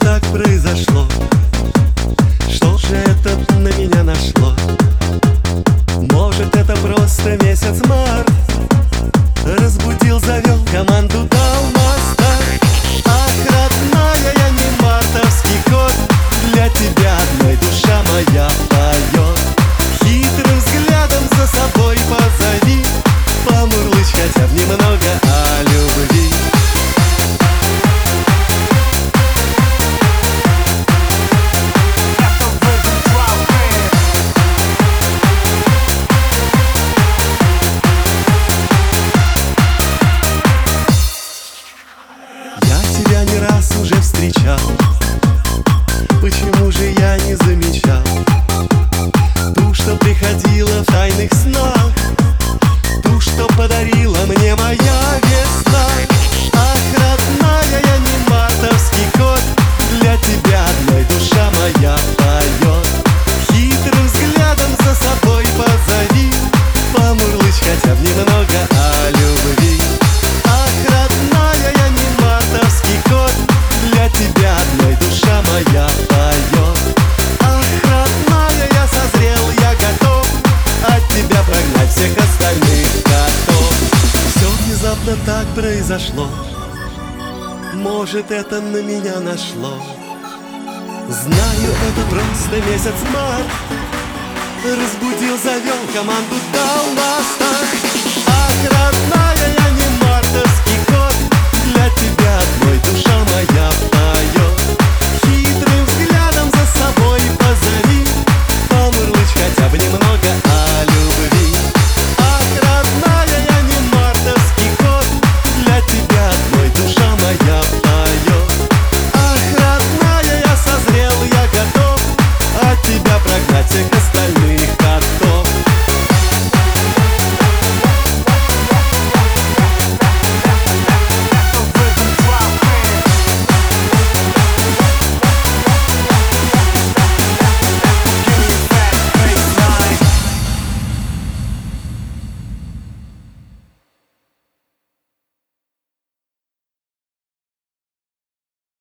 так произошло? Что же это на меня нашло? Может, это просто месяц март разбудил, завел, команду дал на старт. Ах, родная, я не мартовский кот, для тебя одной душа моя поет. Хитрым взглядом за собой позови, помурлычь хотя бы немного о любви. Тебя не раз уже встречал, почему же я не замечал ту, что приходила в тайных снах, ту, что подарила мне моя весна? Ах, родная, я не мартовский кот, для тебя одной душа моя поет. Хитрым взглядом за собой позови, помурлычь хотя бы немного о любви. Ах, родная, я не мартовский кот, для тебя одной душа моя поет. Ах, родная, я созрел, я готов от тебя прогнать всех остальных котов. Все внезапно так произошло, может, это на меня нашло. Знаю, это просто месяц март разбудил, завел, команду дал на старт. Ах, родная, я не